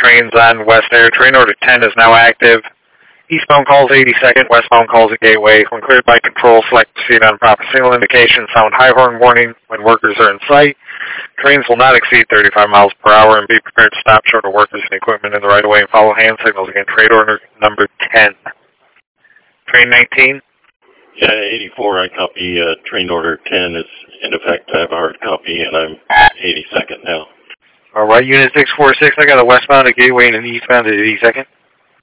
trains on West Air. Train order 10 is now active. Eastbound calls 82nd, westbound calls at Gateway. When cleared by control, select proceed on proper signal indication, sound high horn warning when workers are in sight. Trains will not exceed 35 miles per hour and be prepared to stop short of workers and equipment in the right of way and follow hand signals. Again, trade order number 10. Train 19? Yeah, 84, I copy. Train order 10 is in effect. I have a hard copy, and I'm 82nd now. All right, Unit 646, I got a westbound at Gateway and an eastbound at 82nd.